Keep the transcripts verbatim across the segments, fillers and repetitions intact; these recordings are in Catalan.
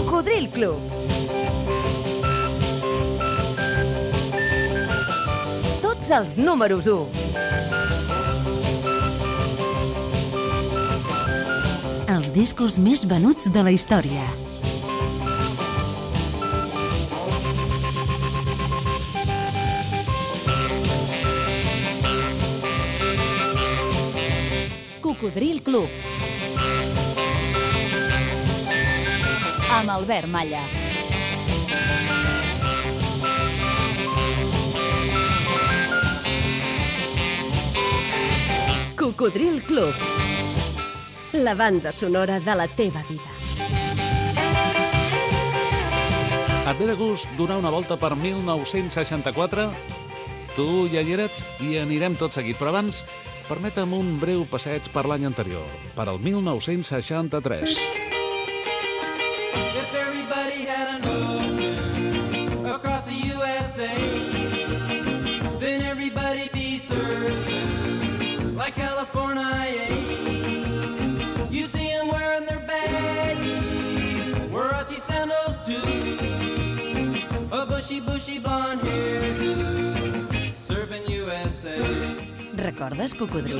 Cocodril Club. Tots els números u. Els discos més venuts de la història. Cocodril Club. Amb Albert Malla. Cocodril Club. La banda sonora de la teva vida. Et ve de gust donar una volta per mil nou-cents seixanta-quatre? Tu ja hi eres i anirem tot seguit, però abans permetem un breu passeig per l'any anterior, per al mil nou-cents seixanta-tres. If everybody had an ocean across the U S A, then everybody'd be surfing like California. You'd see them wearing their baggies, Warachi sandals too, a bushy, bushy blonde hairdo, surfing U S A. Recordes Cocodril?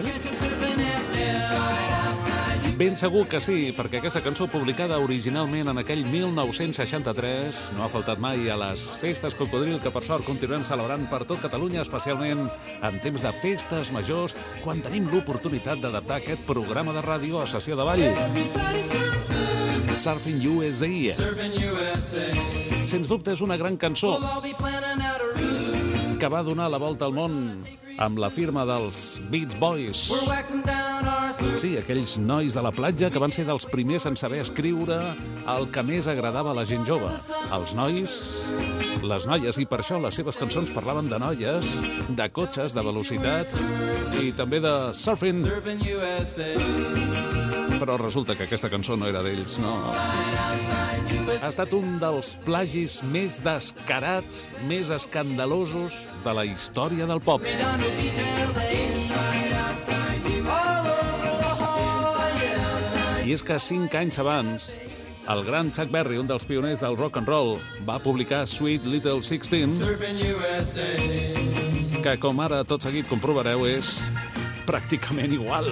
Ben segur que sí, perquè aquesta cançó publicada originalment en aquell mil nou-cents seixanta-tres no ha faltat mai a les festes Cocodril, que per sort continuem celebrant per tot Catalunya, especialment en temps de festes majors, quan tenim l'oportunitat d'adaptar aquest programa de ràdio a sessió de ball. Surfing U S A. Sens dubte és una gran cançó que va donar la volta al món amb la firma dels Beach Boys. Sí, aquells nois de la platja que van ser dels primers en saber escriure el que més agradava a la gent jove. Els nois, les noies, i per això les seves cançons parlaven de noies, de cotxes, de velocitat i també de surfing. Però resulta que aquesta cançó no era d'ells, no. Ha estat un dels plagis més descarats, més escandalosos de la història del pop. I és que cinc anys abans, el gran Chuck Berry, un dels pioners del rock and roll, va publicar Sweet Little Sixteen, que com ara tot seguit comprovareu és pràcticament igual.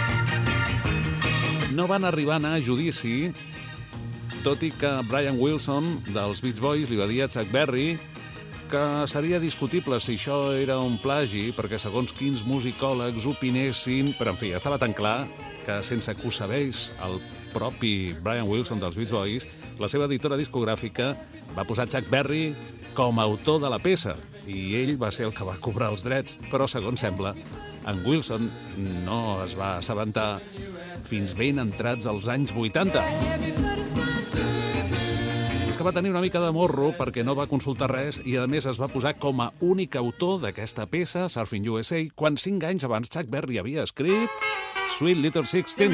No van arribar a anar a judici, tot i que Brian Wilson dels Beach Boys li va dir a Chuck Berry que seria discutible si això era un plagi, perquè segons quins musicòlegs opinessin, però en fi, estava tan clar que sense que ho sabés el propi Brian Wilson dels Beach Boys, la seva editora discogràfica va posar Chuck Berry com a autor de la peça, i ell va ser el que va cobrar els drets, però segons sembla, en Wilson no es va assabentar fins ben entrats als anys vuitanta. És que va tenir una mica de morro perquè no va consultar res i, a més, es va posar com a únic autor d'aquesta peça, Surfing U S A, quan cinc anys abans Chuck Berry havia escrit Sweet Little Sixteen.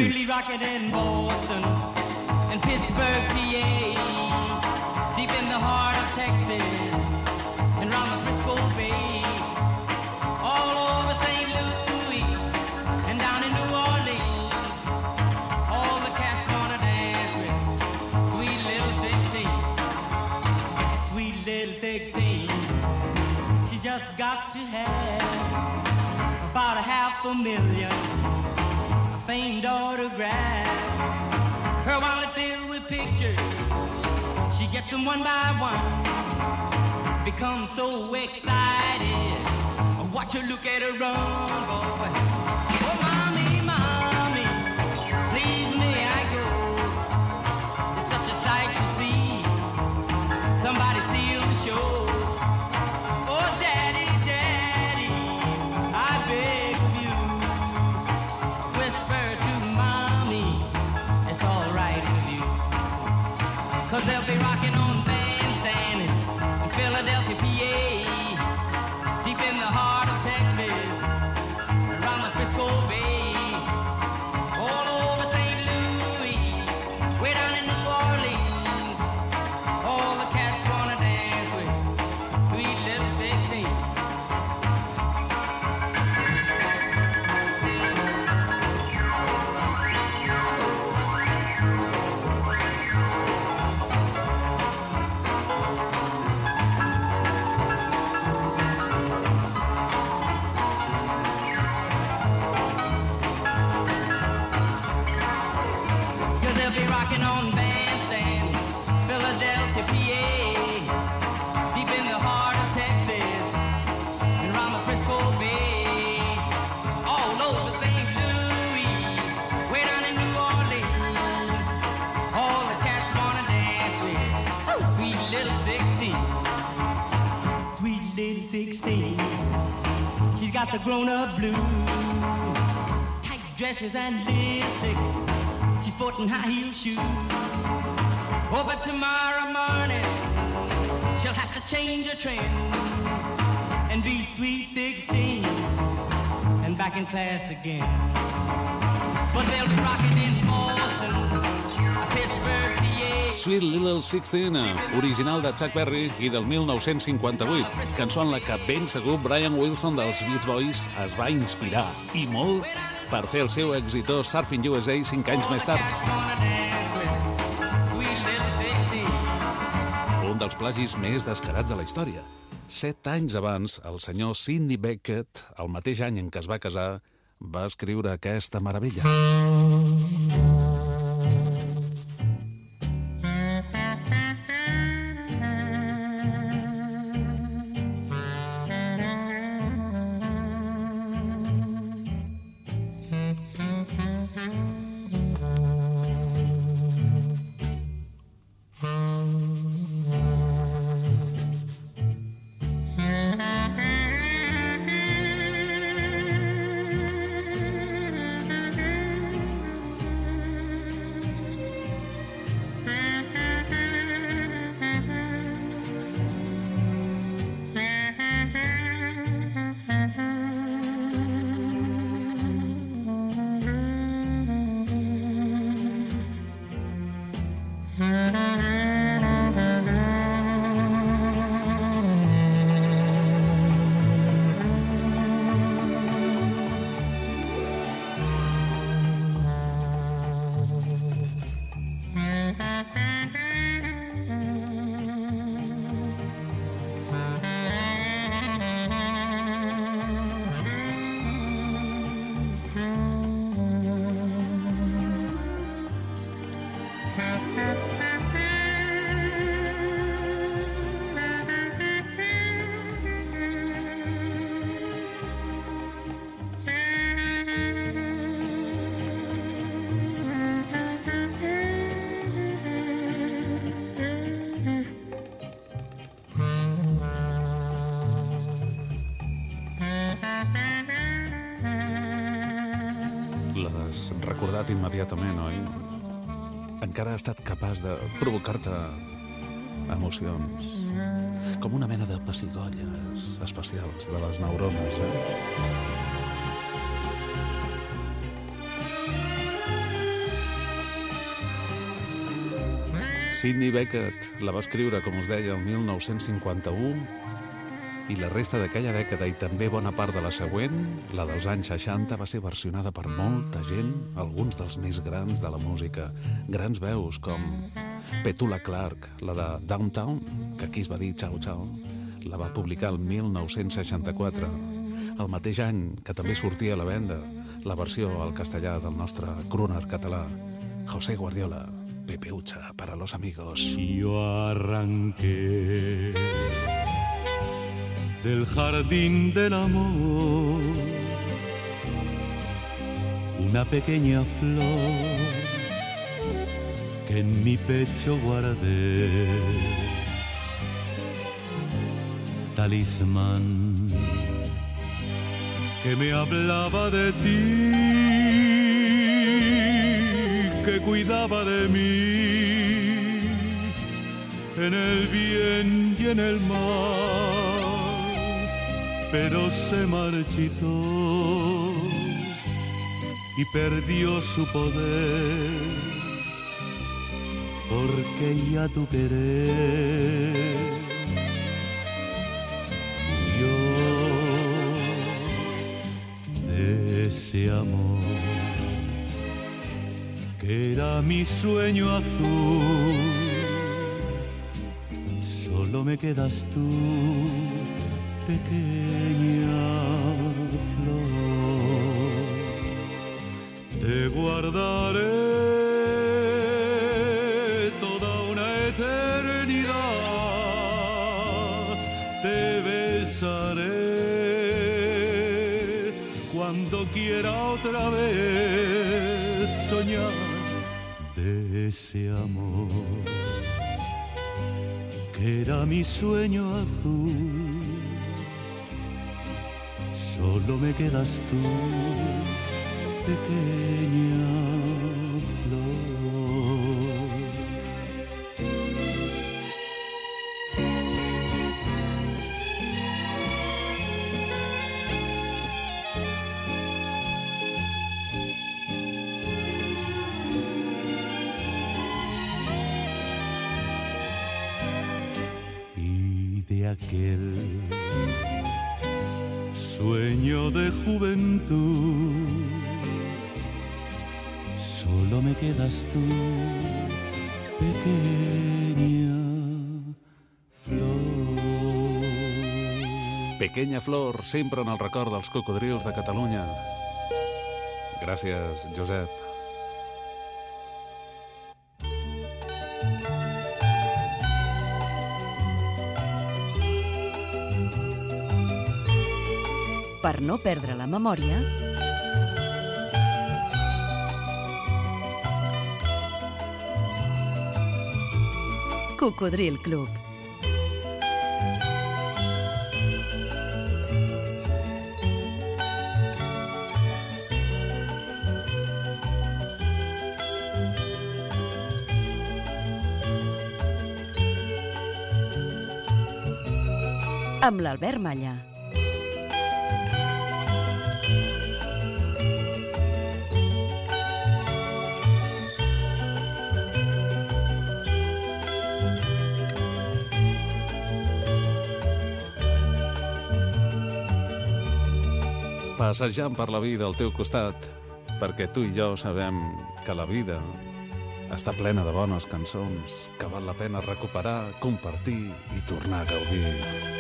Just got to have about a half a million famed autographs. Her wallet filled with pictures, she gets them one by one. Becomes so excited, watch her look at her run, boy. Oh, mommy, mommy, please may I go? It's such a sight to see, somebody steal the show. Cause they'll be rocking on bandstand in Philadelphia, P A, deep in the heart of Texas, around the rocking on Bandstand, Philadelphia, P A, deep in the heart of Texas, and around the Frisco Bay, all over Saint Louis, way down in New Orleans, all the cats wanna dance with sweet little sixteen, sweet little sixteen. She's got the grown-up blues, tight dresses and lipstick. She's sporting high-heel shoes. Oh, but tomorrow morning she'll have to change her trend and be sweet sixteen and back in class again. But they'll be rocking in Boston, Pittsburgh, P A. Sweet Little sixteen, original de Chuck Berry i del mil nou-cents cinquanta-vuit, cançó en la que ben segur Brian Wilson dels Beach Boys es va inspirar, i molt, per fer el seu exitós Surfing U S A cinc anys més tard. Un dels plagis més descarats de la història. Set anys abans, el senyor Sidney Bechet, el mateix any en què es va casar, va escriure aquesta meravella. L'has recordat immediatament, oi? Encara ha estat capaç de provocar-te emocions, com una mena de pessigolles especials de les neurones, eh? Sidney Bechet la va escriure, com us deia, el mil nou-cents cinquanta-u, i la resta d'aquella dècada i també bona part de la següent, la dels anys seixanta, va ser versionada per molta gent, alguns dels més grans de la música. Grans veus com Petula Clark, la de Downtown, que aquí es va dir Ciao Ciao, la va publicar el mil nou-cents seixanta-quatre. El mateix any que també sortia a la venda la versió al castellà del nostre crooner català, José Guardiola, Pepeucha para los amigos. Yo arranqué del jardín del amor una pequeña flor que en mi pecho guardé, talismán que me hablaba de ti, que cuidaba de mí en el bien y en el mal, pero se marchitó y perdió su poder, porque ya tu querer murió de ese amor que era mi sueño azul. Solo me quedas tú, pequeña flor, te guardaré no quiera otra vez soñar de ese amor que era mi sueño azul. Solo me quedas tú, pequeña flor. Y de aquel sueño de juventud solo me quedas tú, pequeña flor. Pequeña flor, sempre en el record dels cocodrils de Catalunya. Gràcies, Josep. Per no perdre la memòria, Cocodril Club. Amb l'Albert Malla. Passejant per la vida al teu costat, perquè tu i jo sabem que la vida està plena de bones cançons que val la pena recuperar, compartir i tornar a gaudir.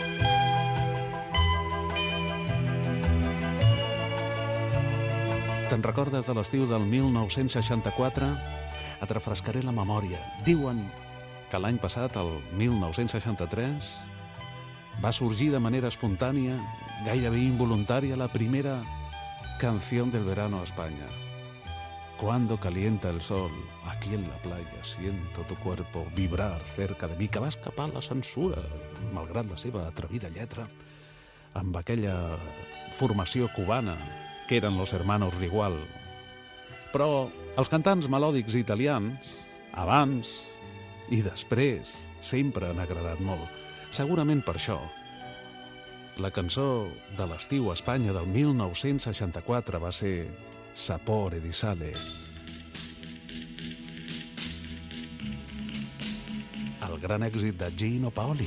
Te'n recordes de l'estiu del mil nou-cents seixanta-quatre? Et refrescaré la memòria. Diuen que l'any passat, el mil nou-cents seixanta-tres, va sorgir de manera espontània, gairebé involuntària, la primera canción del verano a España. Cuando calienta el sol, aquí en la playa, siento tu cuerpo vibrar cerca de mi, que va escapar la censura, malgrat la seva atrevida lletra, amb aquella formació cubana, que eren los hermanos Rigual. Però els cantants melòdics italians, abans i després, sempre han agradat molt. Segurament per això, la cançó de l'estiu a Espanya del mil nou-cents seixanta-quatre va ser Sapore di sale. El gran èxit de Gino Paoli.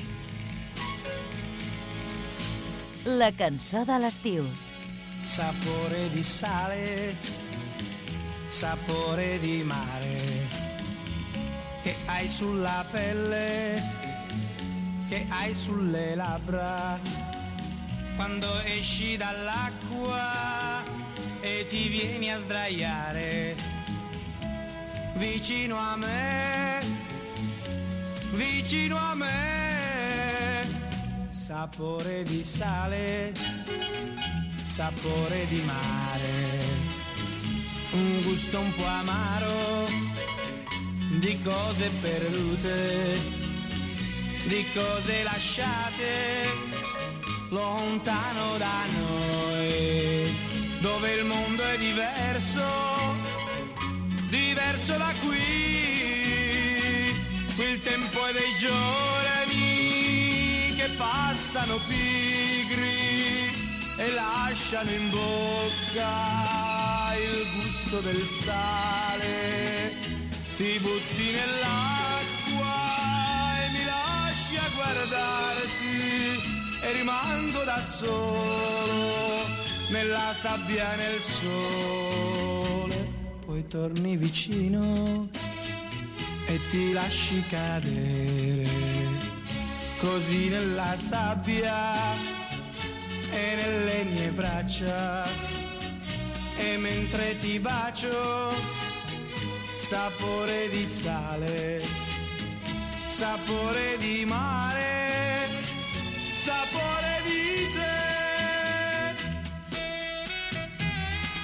La cançó de l'estiu. Sapore di sale, sapore di mare, che hai sulla pelle, che hai sulle labbra, quando esci dall'acqua e ti vieni a sdraiare vicino a me, vicino a me. Sapore di sale, sapore di mare, un gusto un po' amaro di cose perdute, di cose lasciate lontano da noi, dove il mondo è diverso, diverso da qui. Qui il tempo è dei giorni che passano pigri e lasciano in bocca il gusto del sale. Ti butti nell'acqua e mi lasci a guardarti e rimango da solo nella sabbia e nel sole. Poi torni vicino e ti lasci cadere così nella sabbia e nelle mie braccia, e mentre ti bacio, sapore di sale, sapore di mare, sapore di te.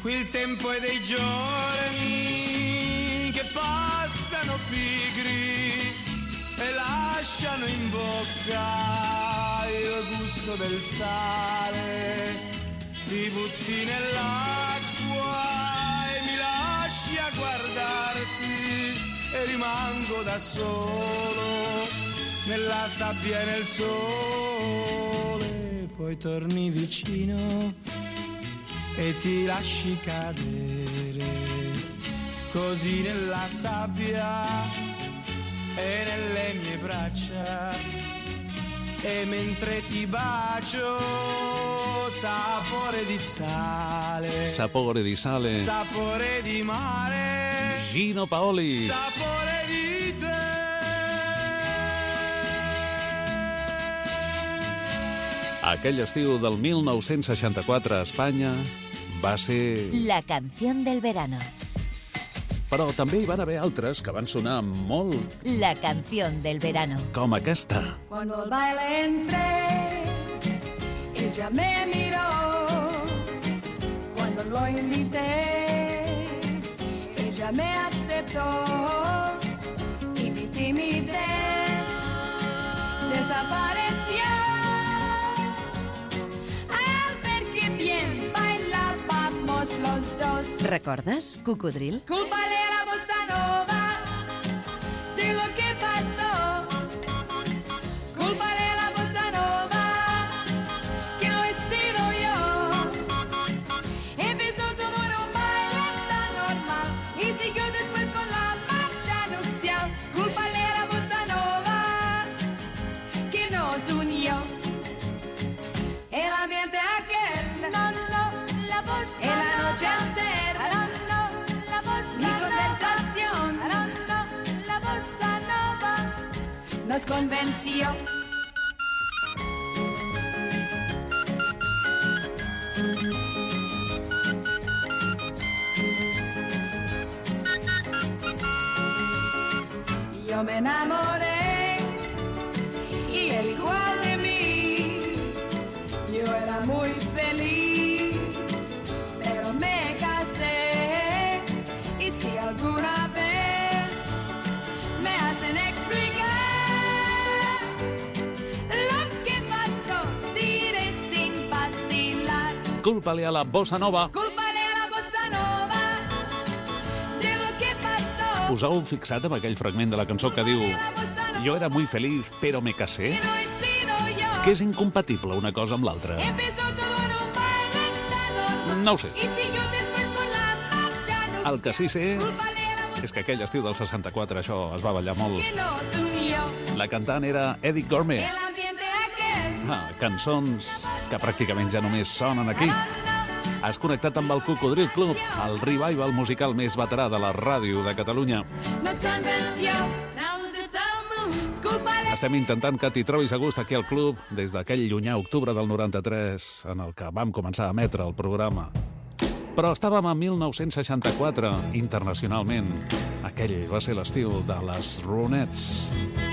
qui il tempo è dei giorni che passano pigri e lasciano in bocca il gusto del sale. Ti butti nell'acqua e mi lasci a guardarti e rimango da solo nella sabbia e nel sole. Poi torni vicino e ti lasci cadere così nella sabbia e nelle mie braccia, e mentre ti bacio sapore di sale, Sapore di sale, sapore di mare, Gino Paoli. sapore di te. Aquell estiu del mil nou-cents seixanta-quatre a Espanya va ser... La canción del verano. Però també hi van haver altres que van sonar molt La canción del verano. com aquesta. Cuando al baile entré, ella me miró. Cuando lo invité, ella me aceptó. Y mi timidez desapareció. Al ver que bien bailábamos los dos. ¿Recordes, Cocodril? Cúlpale a la bossa nova de lo que pasó. Cúlpale a la bossa nova que no he sido yo. Empezó todo en un baile tan normal y siguió después con la marcha nupcial. Cúlpale a la bossa nova que nos unió. El ambiente aquel, no, no, la bossa en la noche hacer, no, no, la bossa mi conversación, no, no, la bossa nova nos convenció. Yo me enamoré y él igual de mí. Yo era muy feliz, pero me casé. Y si alguna vez me hacen explicar lo que pasó, diré sin vacilar. Cúlpale a la bossa nova. Cúlpale a la bossa nova de lo que pasó. Us heu fixat en aquell fragment de la cançó que diu «Jo era muy feliz, pero me casé»? Que no he sido yo. Que és incompatible una cosa amb l'altra. Empezó todo en un baile tan normal. No ho sé. Y siguió después con la marcha nupcial. El que sí sé Cúlpale a la bossa és que aquell estiu del seixanta-quatre això es va ballar molt. que nos unió. La cantant era Edith Gourmet. El ambiente aquel. Ah, cançons que pràcticament ja només sonen aquí. Has connectat amb el Cocodril Club, el revival musical més veterà de la ràdio de Catalunya. Nos convenció. Now's the moon. Cúlpale. Estem intentant que t'hi trobis a gust aquí al club des d'aquell llunyà octubre del noranta-tres en el que vam començar a emetre el programa. Però estàvem a mil nou-cents seixanta-quatre, internacionalment. Aquell va ser l'estiu de les Ronettes.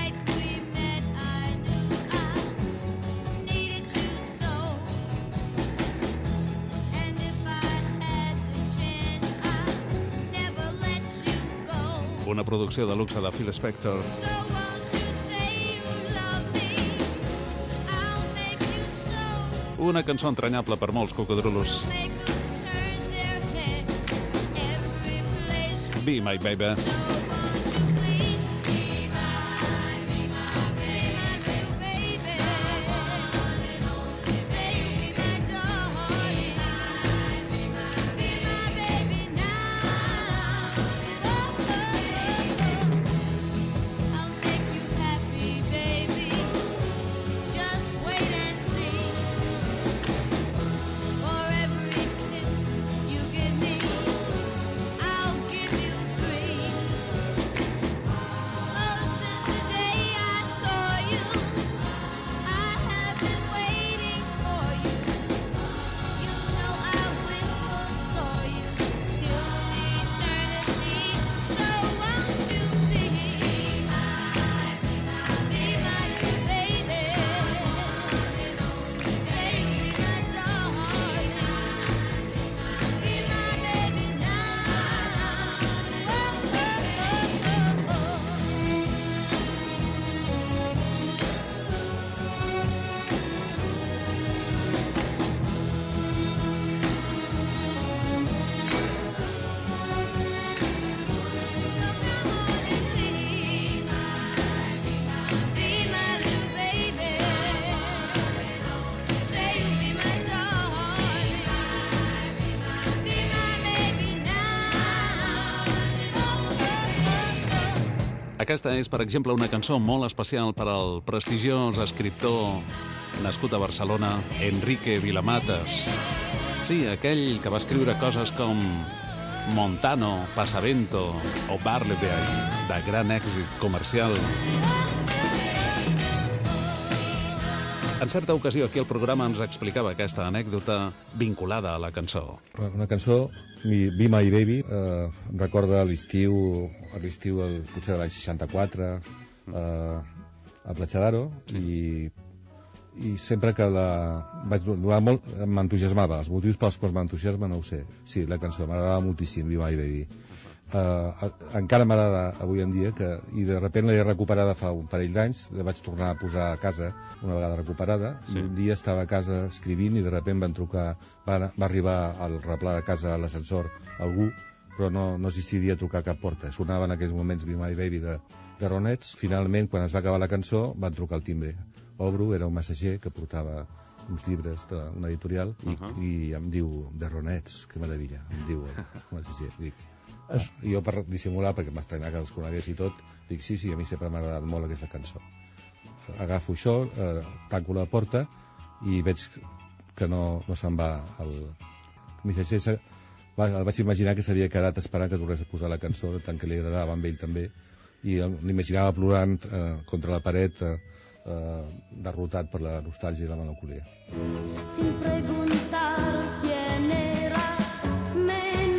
Una producció de luxe de Phil Spector. Una cançó entranyable per molts cocodrilos. Be My Baby. Aquesta és, per exemple, una cançó molt especial per al prestigiós escriptor nascut a Barcelona, Enrique Vilamatas. Sí, aquell que va escriure coses com Montano, Pasavento o Barleby, de gran èxit comercial. En certa ocasió, aquí al programa ens explicava aquesta anècdota vinculada a la cançó. Una cançó, Be My Baby, eh, em recorda l'estiu, l'estiu potser de l'any seixanta-quatre, eh, a Platja d'Aro, sí. i, i sempre que la vaig donar molt, m'entusiasmava. Els motius pels quals m'entusiasma no ho sé. Sí, la cançó m'agradava moltíssim, Be My Baby. Uh, encara m'agrada avui en dia que, i de sobte l'he recuperada fa un parell d'anys, la vaig tornar a posar a casa una vegada recuperada, sí. I un dia estava a casa escrivint i de sobte van trucar, va, va arribar al replà de casa a l'ascensor algú, però no, no existiria trucar a cap porta. Sonava en aquells moments Be My Baby de, de Ronettes. Finalment, quan es va acabar la cançó, van trucar al timbre. Obro, era un missatger que portava uns llibres d'una editorial, i, uh-huh. i em diu, de Ronettes, que meravella, em diu el missatger. Dic, i jo per dissimular, perquè m'estranyava que els conegués i tot, dic sí, sí, a mi sempre m'ha agradat molt aquesta cançó. Agafo això, eh, tanco la porta i veig que no, no se'n va el missatger. El vaig imaginar que s'havia quedat esperant que tornés a posar la cançó, tant que li agradava amb ell també, i l'imaginava plorant eh, contra la paret, eh, eh, derrotat per la nostàlgia i la melancolia. Sin preguntar quién eras, me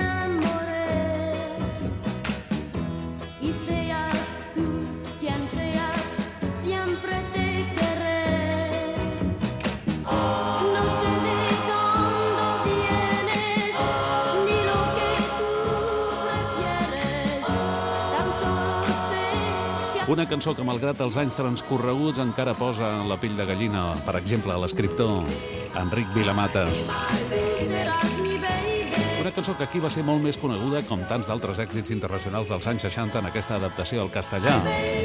y seas tú quien seas, siempre te querré. No sé de dónde vienes, ni lo que tú prefieres, tan solo sé que... Una cançó que, malgrat els anys transcorreguts, encara posa la pell de gallina, per exemple, l'escriptor Enric Vilamatas. Seràs mi baby. Una cançó que aquí va ser molt més coneguda, com tants d'altres èxits internacionals dels anys seixanta en aquesta adaptació al castellà.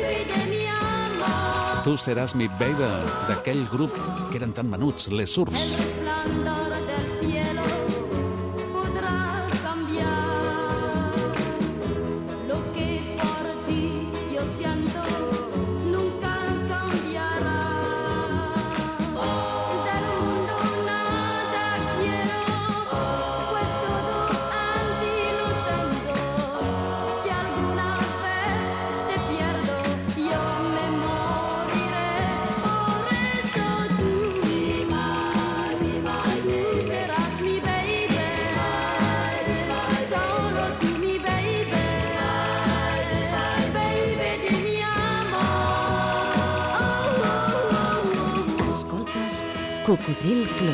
Tu seràs mi baby, d'aquell grup que eren tan menuts, Les Surs. Cocodril Club.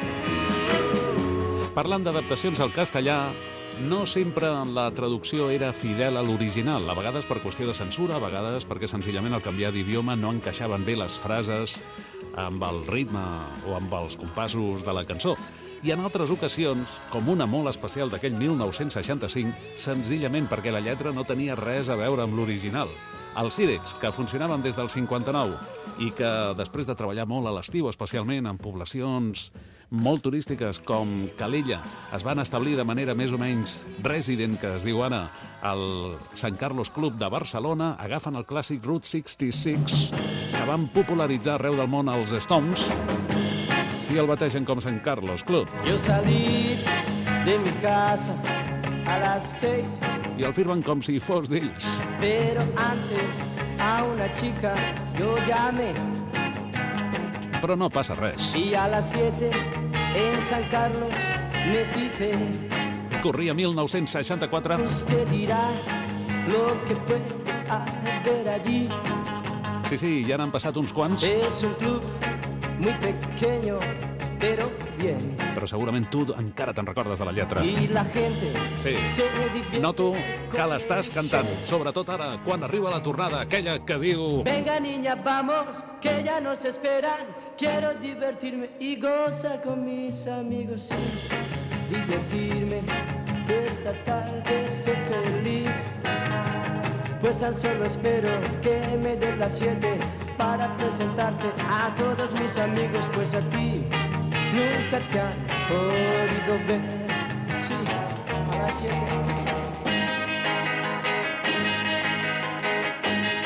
Parlant d'adaptacions al castellà, no sempre la traducció era fidel a l'original, a vegades per qüestió de censura, a vegades perquè senzillament al canviar d'idioma no encaixaven bé les frases amb el ritme o amb els compassos de la cançó. I en altres ocasions, com una molt especial d'aquell mil nou-cents seixanta-cinc, senzillament perquè la lletra no tenia res a veure amb l'original. Els Sirex, que funcionaven des del cinquanta-nou i que, després de treballar molt a l'estiu, especialment en poblacions molt turístiques com Calella, es van establir de manera més o menys resident, que es diu ara, al Sant Carlos Club de Barcelona, agafen el clàssic Route seixanta-sis, que van popularitzar arreu del món els Stones, i el bategen com Sant Carlos Club. Yo salí de mi casa a las seis. I el firmen com si fos d'ells. Pero antes a una chica yo llamé. Però no passa res. Y a las siete en San Carlos me cité. Corria mil nou-cents seixanta-quatre. Usted dirá lo que puede haber allí. Sí, sí, ja n'han passat uns quants. Es un club muy pequeño, pero bien. Però segurament tu encara te'n recordes de la lletra. Y la gente sí. se divierte. Noto que l'estàs cantant, sobretot ara, quan arriba la tornada, aquella que diu... Venga niña, vamos, que ya nos esperan. Quiero divertirme y gozar con mis amigos. Sí, divertirme, esta tarde ser feliz. Pues tan solo espero que me den las siete para presentarte a todos mis amigos, pues a ti nunca te han podido ver. Sí, a las siete.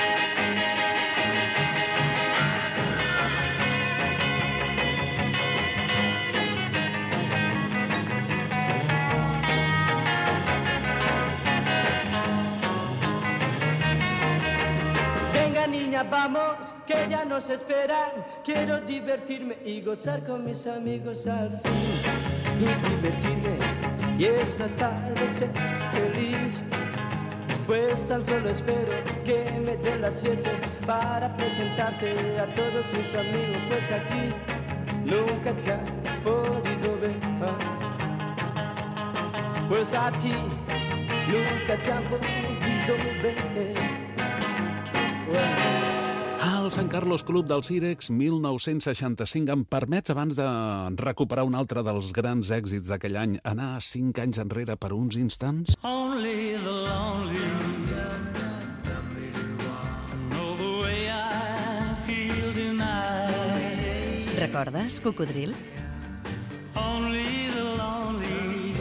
vamos, que ya nos esperan. Quiero divertirme y gozar con mis amigos al fin. Y divertirme y esta tarde ser feliz. Pues tan solo espero que me den las siete para presentarte a todos mis amigos. Pues aquí nunca te han podido ver. Pues a ti nunca te han podido ver. El Sant Carlos Club del Cirex, mil nou-cents seixanta-cinc. Em permets, abans de recuperar un altre dels grans èxits d'aquell any, anar cinc anys enrere per uns instants? Only the lonely know the way I feel tonight. Recordes, Cocodril? Only the lonely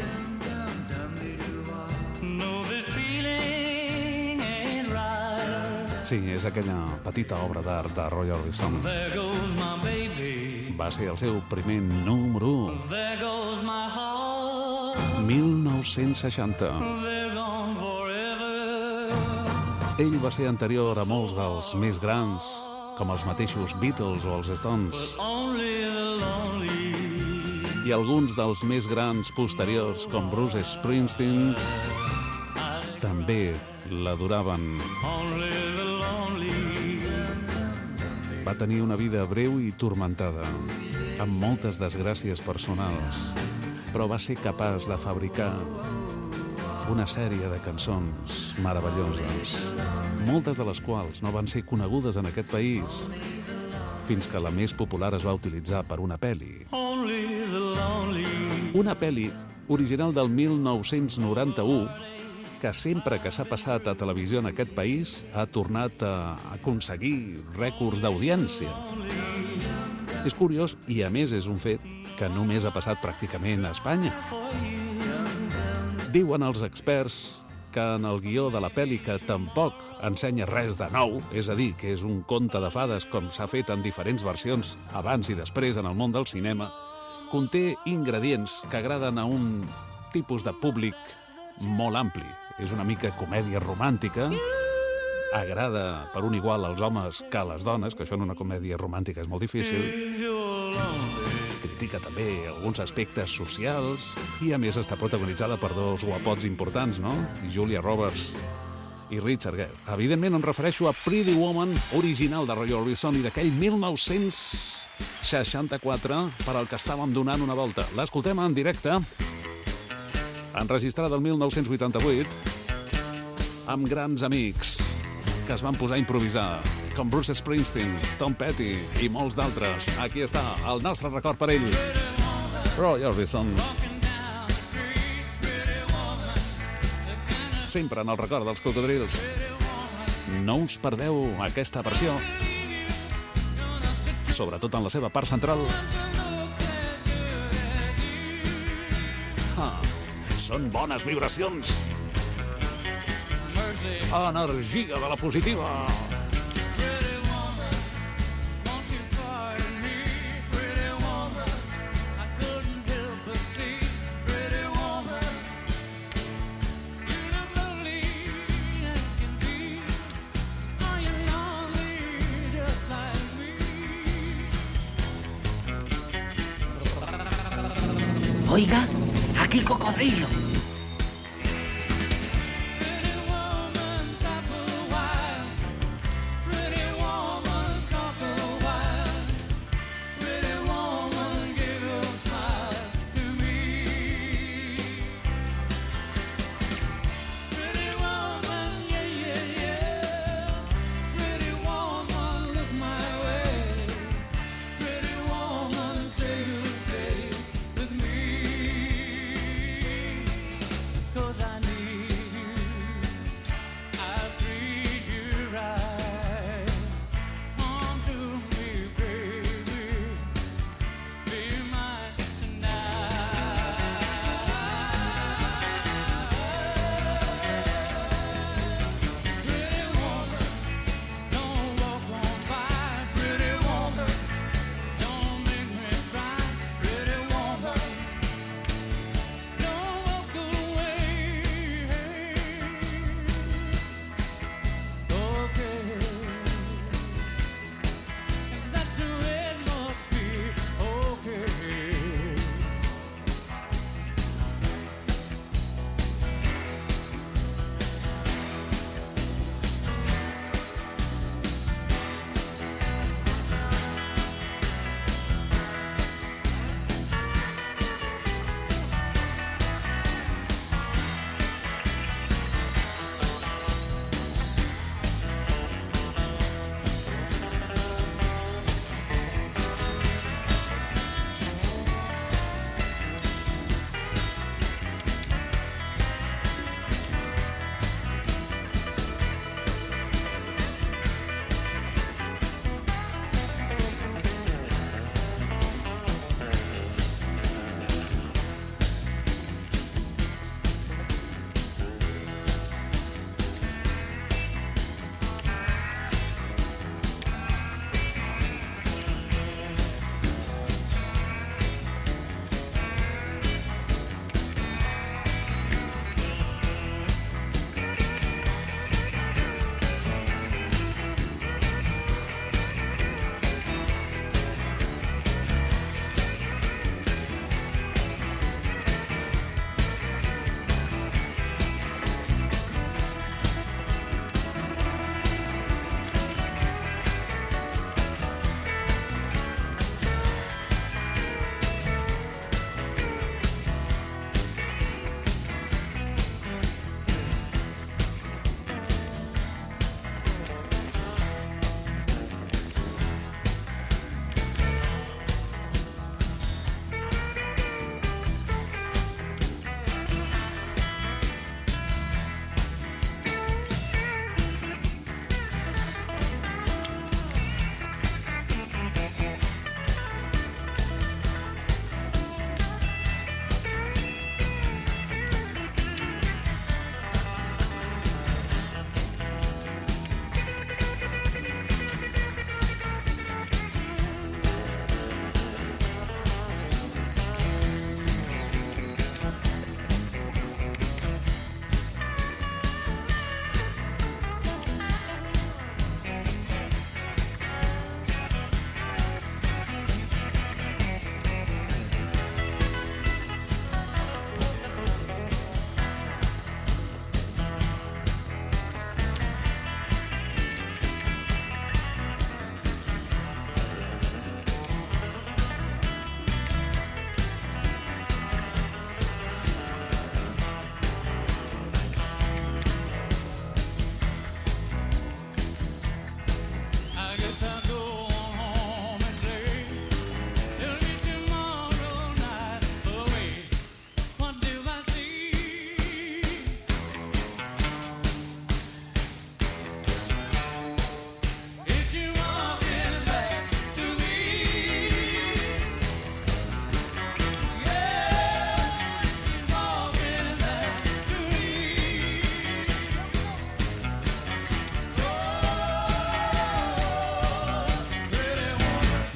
know this feeling ain't right. Sí, és aquella petita obra d'art de Roy Orbison. There goes my baby. Va ser el seu primer número u. There goes my heart. mil nou-cents seixanta. They're gone forever. Ell va ser anterior a molts dels més grans, com els mateixos Beatles o els Stones. Only the lonely. I alguns dels més grans posteriors, com Bruce Springsteen, també l'adoraven. Only the lonely. Va tenir una vida breu i turmentada, amb moltes desgràcies personals, però va ser capaç de fabricar una sèrie de cançons meravelloses, moltes de les quals no van ser conegudes en aquest país, fins que la més popular es va utilitzar per una pel·li. Only the lonely. Una pel·li original del mil nou-cents noranta-u, que sempre que s'ha passat a televisió en aquest país ha tornat a aconseguir rècords d'audiència. És curiós i, a més, és un fet que només ha passat pràcticament a Espanya. Diuen els experts que en el guió de la pel·li, que tampoc ensenya res de nou, és a dir, que és un conte de fades com s'ha fet en diferents versions abans i després en el món del cinema, conté ingredients que agraden a un tipus de públic molt ampli. És una mica comèdia romàntica, agrada per un igual als homes que a les dones, que això en una comèdia romàntica és molt difícil, critica també alguns aspectes socials i, a més, està protagonitzada per dos guapots importants, no? Julia Roberts i Richard Gere. Evidentment em refereixo a Pretty Woman, original de Roy Orbison i d'aquell mil nou-cents seixanta-quatre, per al que estàvem donant una volta. L'escoltem en directe, enregistrada el mil nou-cents vuitanta-vuit, amb grans amics que es van posar a improvisar, com Bruce Springsteen, Tom Petty i molts d'altres. Aquí està el nostre record per ell, Roy Orbison. Sempre en el record dels cocodrils. No us perdeu aquesta versió, sobretot en la seva part central. Ah, són bones vibracions. Energia de la positiva. Oiga, aquí el cocodrilo.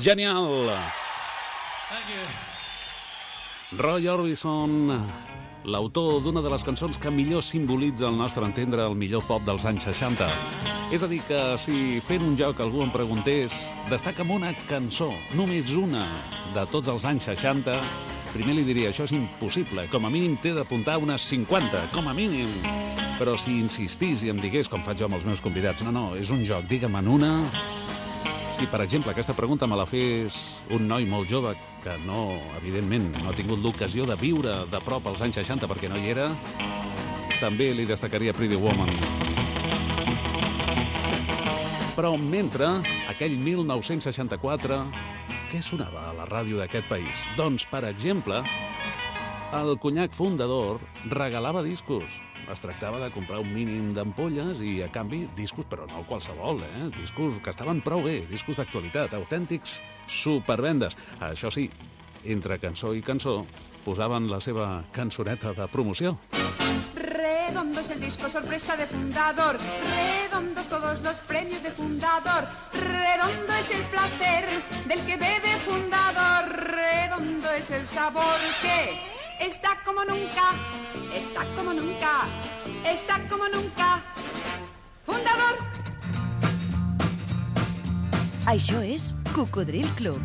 Genial! Roy Orbison, l'autor d'una de les cançons que millor simbolitza al nostre entendre el millor pop dels anys seixanta. És a dir, que si fent un joc algú em preguntés destaca'm una cançó, només una, de tots els anys seixanta, primer li diria, això és impossible, com a mínim t'he d'apuntar unes cinquanta, com a mínim. Però si insistís i em digués, com faig jo amb els meus convidats, no, no, és un joc, digue'm en una. Si, per exemple, aquesta pregunta me la fes un noi molt jove que no, evidentment, no ha tingut l'ocasió de viure de prop als anys seixanta perquè no hi era, també li destacaria Pretty Woman. Però mentre, aquell mil nou-cents seixanta-quatre, què sonava a la ràdio d'aquest país? Doncs, per exemple, el conyac fundador regalava discos. Es tractava de comprar un mínim d'ampolles i, a canvi, discos, però no qualsevol, eh? Discos que estaven prou bé, discos d'actualitat, autèntics supervendes. Això sí, entre cançó i cançó, posaven la seva cançoneta de promoció. Redondo es el disco sorpresa de Fundador, redondos todos los premios de Fundador, redondo es el placer del que bebe Fundador, redondo es el sabor que está como nunca, está como nunca, está como nunca. Fundador. Això és Cocodril Club,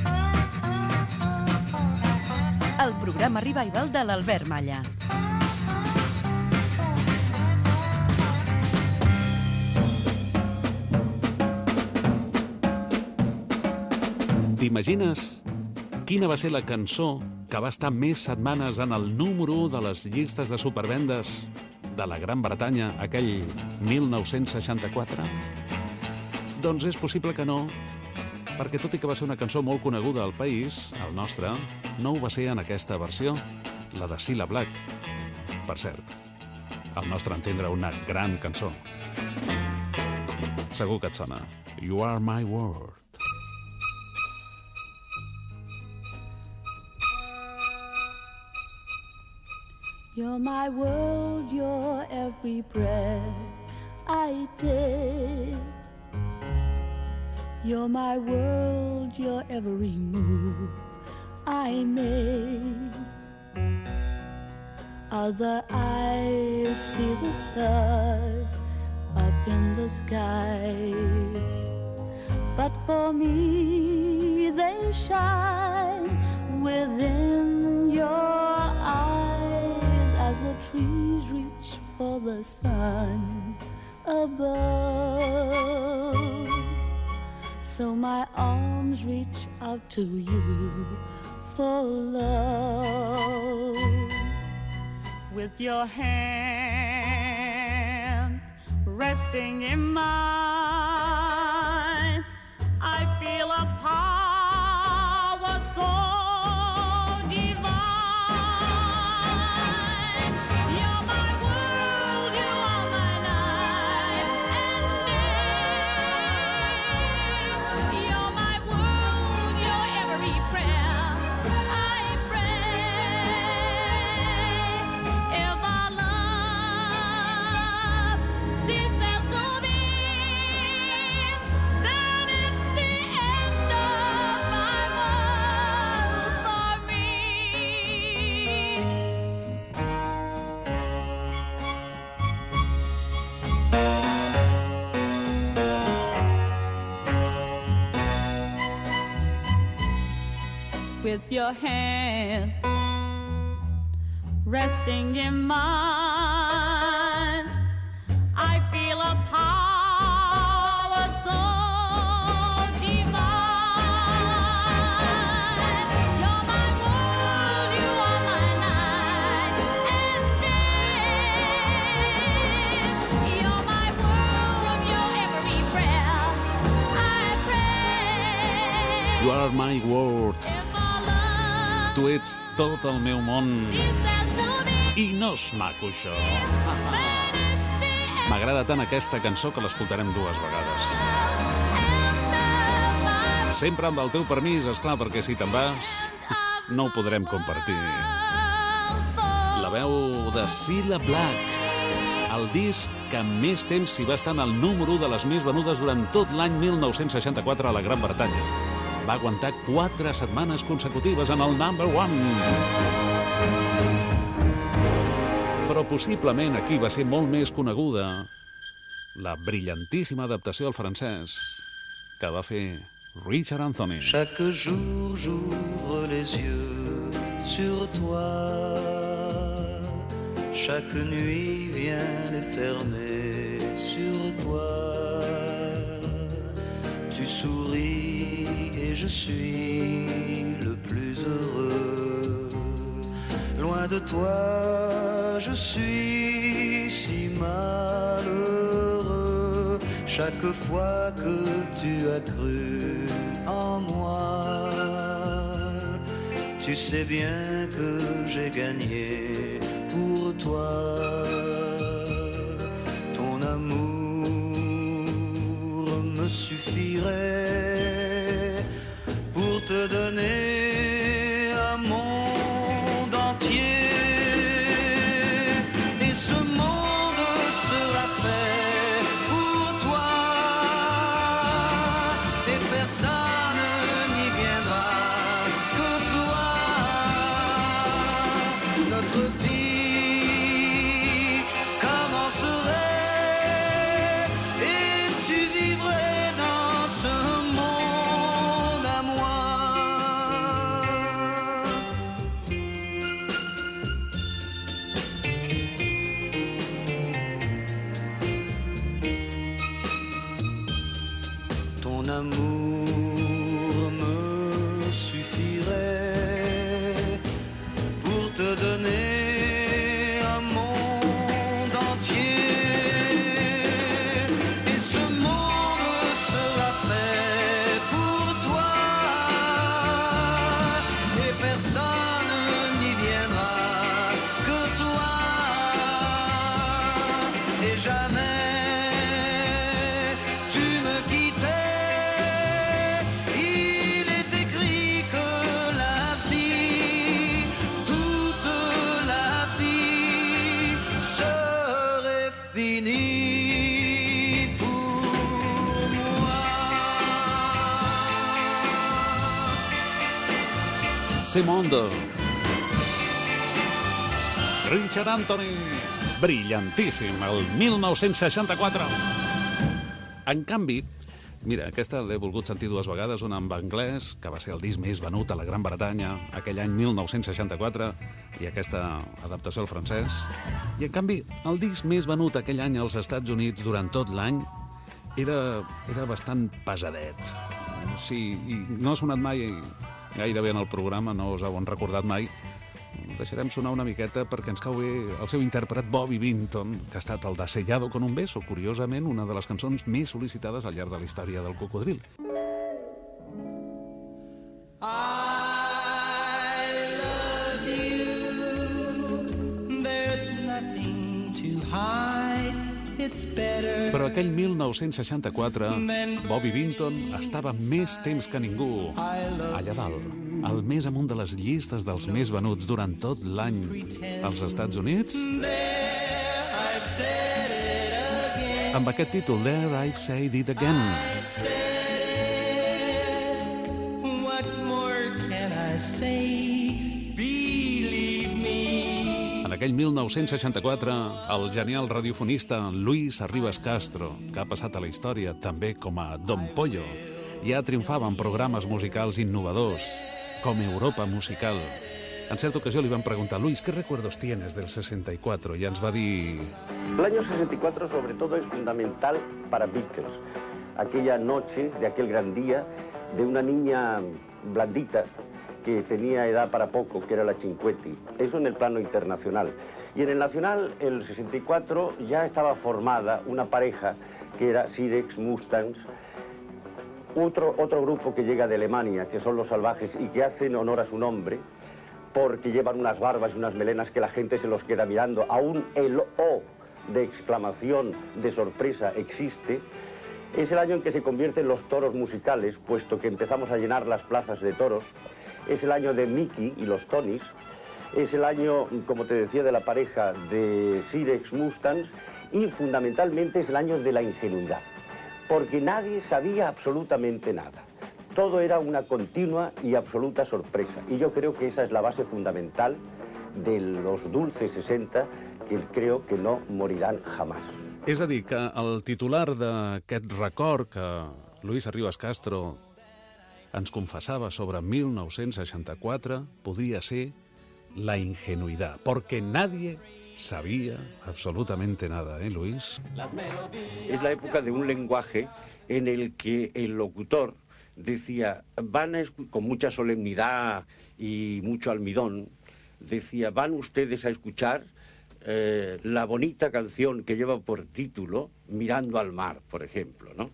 el programa revival de l'Albert Malla. T'imagines quina va ser la cançó que va estar més setmanes en el número u de les llistes de supervendes de la Gran Bretanya aquell mil nou-cents seixanta-quatre? Doncs és possible que no, perquè tot i que va ser una cançó molt coneguda al país, el nostre, no ho va ser en aquesta versió, la de Cilla Black. Per cert, al nostre entendre, una gran cançó. Segur que et sona. You Are My World. You're my world, you're every breath I take. You're my world, you're every move I make. Other eyes see the stars up in the skies, but for me they shine within your eyes. As the trees reach for the sun above, so my arms reach out to you for love. With your hand resting in mine, I feel a power so with your hand resting in mine, I feel a power so divine. You're my world, you are my night and day. You're my world, you're every prayer I pray. You are my world. Tu ets tot el meu món. I no és maco, això. M'agrada tant aquesta cançó que l'escoltarem dues vegades. Sempre amb el teu permís, esclar, perquè si te'n vas, no ho podrem compartir. La veu de Cilla Black, el disc que més temps s'hi va estar en el número u de les més venudes durant tot l'any mil nou-cents seixanta-quatre a la Gran Bretanya. Va aguantar quatre setmanes consecutives en el number one. Però possiblement aquí va ser molt més coneguda la brillantíssima adaptació al francès que va fer Richard Anthony. Chaque jour j'ouvre les yeux sur toi. Chaque nuit vient les fermer sur toi. Tu souris et je suis le plus heureux. Loin de toi, je suis si malheureux. Chaque fois que tu as cru en moi, tu sais bien que j'ai gagné pour toi. Ton amour me suffirait pour te donner un monde entier. Et ce monde sera fait pour toi. Et personne n'y viendra que toi. Notre vie commencerait et tu vivrais dans ce monde à moi. Ton amour me suffirait pour te donner un monde entier. Et ce monde sera fait pour toi. Et personne n'y viendra que toi. Et jamais tu me quittais. Il est écrit que la vie, toute la vie serait finie pour moi. Ce Mondo. Richard Anthony, brillantíssim, el mil nou-cents seixanta-quatre. En canvi, mira, aquesta l'he volgut sentir dues vegades, una en anglès, que va ser el disc més venut a la Gran Bretanya aquell any mil nou-cents seixanta-quatre, i aquesta adaptació al francès. I en canvi, el disc més venut aquell any als Estats Units durant tot l'any era, era bastant pesadet. Sí, i no ha sonat mai gairebé en el programa, no us ho han recordat mai. Deixarem sonar una miqueta perquè ens cau bé el seu intèrpret Bobby Vinton, que ha estat el de Sellado con un beso, curiosament una de les cançons més sol·licitades al llarg de la història del cocodril. I love you. There's nothing to hide. It's better. Però aquell mil nou-cents seixanta-quatre, Bobby Vinton estava més temps que ningú allà dalt, al més amunt de les llistes dels més venuts durant tot l'any als Estats Units, amb aquest títol, There I've Said It Again. What more can I say? Believe me. En aquell mil nou-cents seixanta-quatre, el genial radiofonista Luis Arribas Castro, que ha passat a la història també com a Don Pollo, ja triomfava en programes musicals innovadors, com Europa Musical. En certa ocasió li van preguntar, Luis, ¿qué recuerdos tienes del sesenta y cuatro? I ens va dir... El año sesenta y cuatro sobre todo es fundamental para Beatles. Aquella noche, de aquel gran día, de una niña blandita que tenía edad para poco, que era la Cinquetti. Eso en el plano internacional. Y en el nacional, el sesenta y cuatro, ya estaba formada una pareja que era Sirex Mustangs, otro, otro grupo que llega de Alemania, que son Los Salvajes, y que hacen honor a su nombre, porque llevan unas barbas y unas melenas que la gente se los queda mirando. Aún el O de exclamación, de sorpresa, existe. Es el año en que se convierten los toros musicales, puesto que empezamos a llenar las plazas de toros. Es el año de Mickey y los Tonys. Es el año, como te decía, de la pareja de Sirex Mustangs. Y fundamentalmente es el año de la ingenuidad, porque nadie sabía absolutamente nada. todo era una continua y absoluta sorpresa. Y yo creo que esa es la base fundamental de los dulces sesenta, que creo que no morirán jamás. És a dir, que el titular d'aquest record que Luis Arribas Castro ens confessava sobre mil nou-cents seixanta-quatre podia ser la ingenuidad, porque nadie sabía absolutamente nada, ¿eh, Luis? Es la época de un lenguaje en el que el locutor decía, van a escu- con mucha solemnidad y mucho almidón, decía, van ustedes a escuchar eh, la bonita canción que lleva por título Mirando al mar, por ejemplo, ¿no?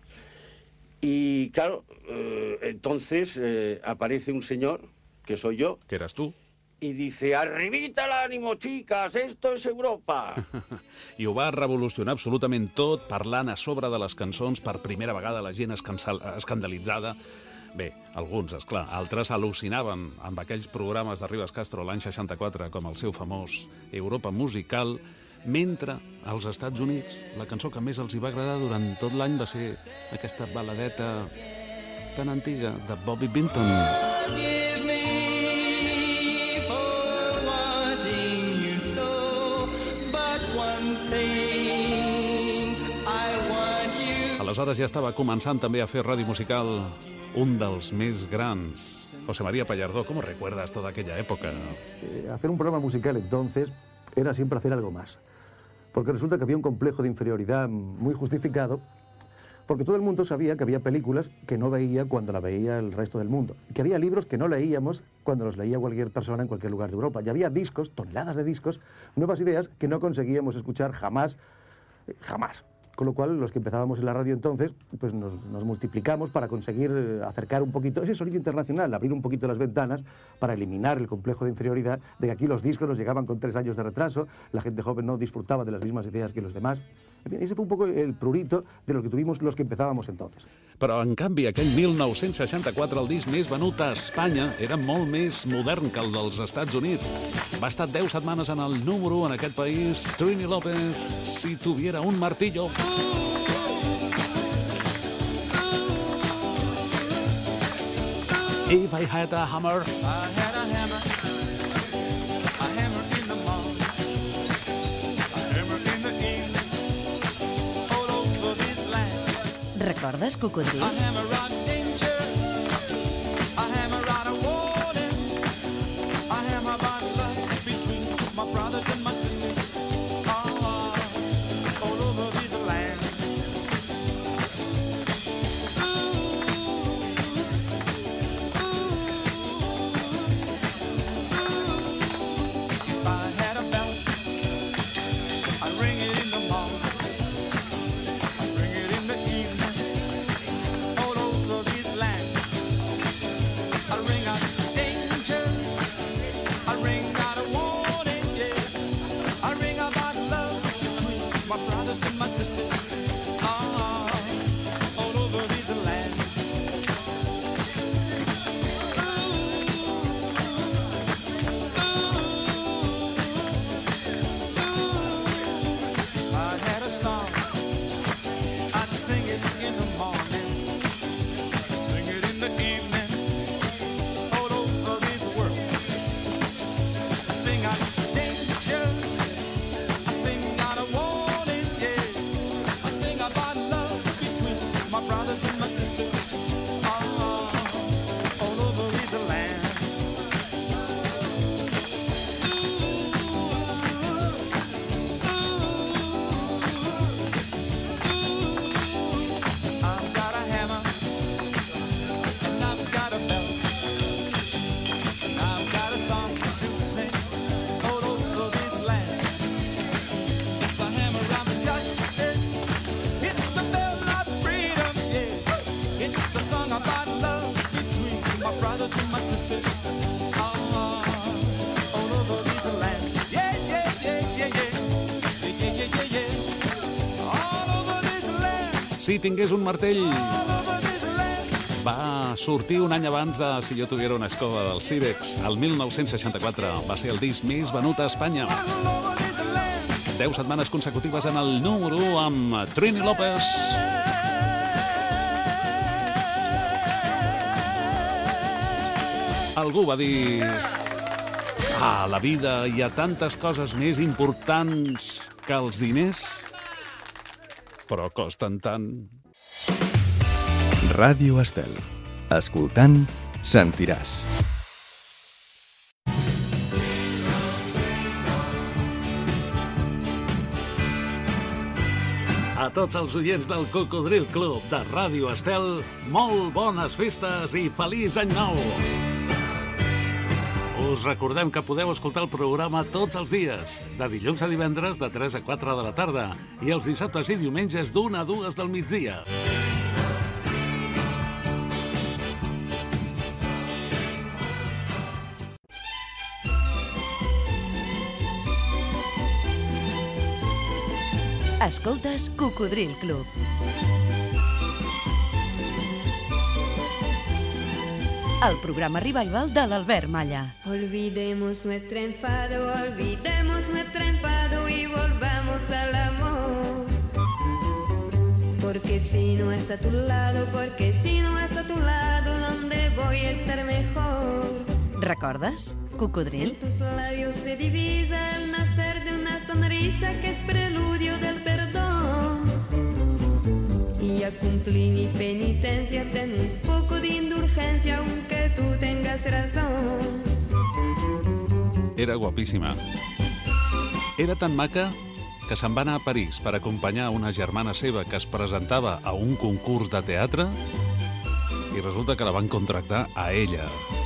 Y claro, eh, entonces eh, aparece un señor, que soy yo. Que eras tú. Y dice, arribita el ánimo, chicas, esto és Europa. I ho va revolucionar absolutament tot, parlant a sobre de les cançons per primera vegada, la gent escansal- escandalitzada. Bé, alguns, esclar, altres al·lucinaven amb aquells programes d'Arribas Castro l'any seixanta-quatre com el seu famós Europa Musical, mentre als Estats Units la cançó que més els hi va agradar durant tot l'any va ser aquesta baladeta tan antiga de Bobby Binton. Forgive me for wanting you so, but one thing I want you. Aleshores ja estava començant també a fer ràdio musical un dels més grans, José María Pallardó. ¿Cómo recuerdas toda aquella época? Eh, hacer un programa musical entonces era siempre hacer algo más. Porque resulta que había un complejo de inferioridad muy justificado, porque todo el mundo sabía que había películas que no veía cuando la veía el resto del mundo, que había libros que no leíamos cuando los leía cualquier persona en cualquier lugar de Europa, y había discos, toneladas de discos, nuevas ideas que no conseguíamos escuchar jamás, eh, jamás. Con lo cual, los que empezábamos en la radio entonces, pues nos, nos multiplicamos para conseguir eh, acercar un poquito ese sonido internacional, abrir un poquito las ventanas para eliminar el complejo de inferioridad de que aquí los discos nos llegaban con tres años de retraso, la gente joven no disfrutaba de las mismas ideas que los demás. En fin, ese fue un poco el prurito de lo que tuvimos los que empezábamos entonces. Però, en canvi, aquell mil nou-cents seixanta-quatre, el disc més venut a Espanya, era molt més modern que el dels Estats Units. Va estar deu setmanes en el número en aquest país. Trini López, Si tuviera un martillo. If I had a hammer. I had a hammer, a hammer in the morning, a hammer in the evening, all over this land. Recordes, Cocodril? A hammer on danger, a hammer on a warning, a hammer on love between my brothers and my sisters, ah, all over this land. If I had a bell, I'd ring it in the morning, I'd ring it in the evening, all over this land. I'd ring out danger, I'd ring out a warning, yeah. I'd ring about love between my brothers and my sisters, ah, all over this land. I had a song, I'd sing it in the morning, sing it in the evening, all over this world. I sing out danger, I sing out a warning, yeah. I sing about love between my brothers and my sisters, ah, all over this land. I've got a hammer, and I've got a bell, and I've got a song to sing all over this land. It's the hammer of justice, it's the bell of freedom, yeah. It's the song about love between my brothers and my sisters, ah, all over this land. Yeah, yeah, yeah, yeah, yeah, yeah, yeah, yeah, yeah, yeah. All over this land. Si tingués un martell, All over this land. va sortir un any abans de Si jo tuviera una escoba del Cirex. El mil nou-cents seixanta-quatre va ser el disc més venut a Espanya. All over this land. Deu setmanes consecutives en el número u amb Trini López. Algú va dir... Ah, a la vida hi ha tantes coses més importants que els diners, però costen tant. Ràdio Estel. Escoltant, sentiràs. A tots els oients del Cocodril Club de Ràdio Estel, molt bones festes i feliç any nou! Us recordem que podeu escoltar el programa tots els dies, de dilluns a divendres de tres a quatre de la tarda i els dissabtes i diumenges d'una a dues del migdia. Escoltes Cocodril Club. El programa revival de l'Albert Malla. Olvidemos nuestro enfado, olvidemos nuestro enfado y volvamos al amor. Porque si no es a tu lado, porque si no es a tu lado, ¿dónde voy a estar mejor? Recordes? Cocodril? En tus labios se divisa el nacer de una sonrisa que es preludio del perdón. Y ya cumplí mi penitencia, ten un poco de indulgencia, aunque tú tengas razón. Era guapíssima. Era tan maca que se'n va anar a París per acompanyar una germana seva que es presentava a un concurs de teatre i resulta que la van contractar a ella.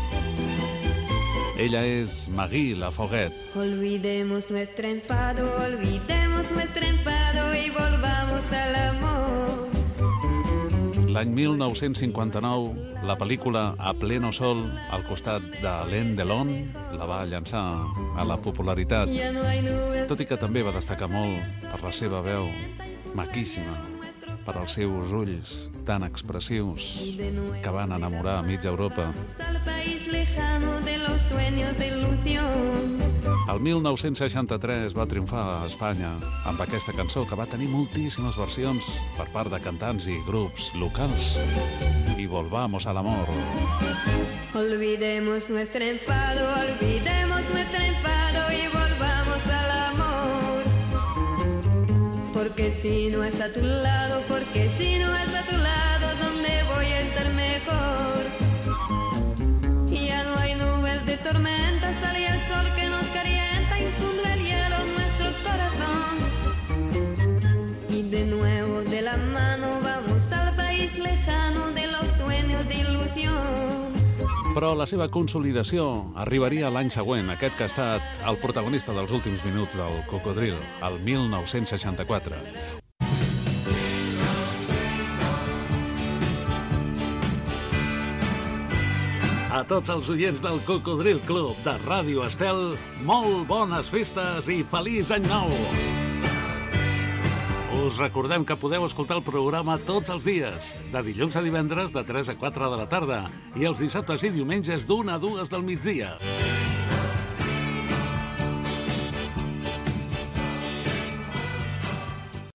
Ella és Maggie Lafoguet. Olvidemos nuestro enfado, olvidemos nuestro enfado y volvamos al amor. L'any mil nou-cents cinquanta-nou, la pel·lícula A pleno sol, al costat d'Alain Delon, la va llançar a la popularitat, tot i que també va destacar molt per la seva veu maquíssima, per als seus ulls tan expressius que van enamorar a mitja Europa. Al país lejano de los sueños de ilusión. El mil nou-cents seixanta-tres va triomfar a Espanya amb aquesta cançó que va tenir moltíssimes versions per part de cantants i grups locals. I volvamos al amor. Olvidemos nuestro enfado, olvidemos nuestro enfado y volvamos al amor. Porque si no es a tu lado, porque si no es a tu lado, ¿dónde voy a estar mejor? Ya no hay nubes de tormenta, sale el sol que nos calienta, infunde el hielo en nuestro corazón. Y de nuevo de la mano vamos al país lejano de los sueños de ilusión. Però la seva consolidació arribaria l'any següent, aquest que ha estat el protagonista dels últims minuts del Cocodril, el mil nou-cents seixanta-quatre. A tots els oients del Cocodril Club de Ràdio Estel, molt bones festes i feliç any nou! Us recordem que podeu escoltar el programa tots els dies, de dilluns a divendres de tres a quatre de la tarda i els dissabtes i diumenges d'una a dues del migdia.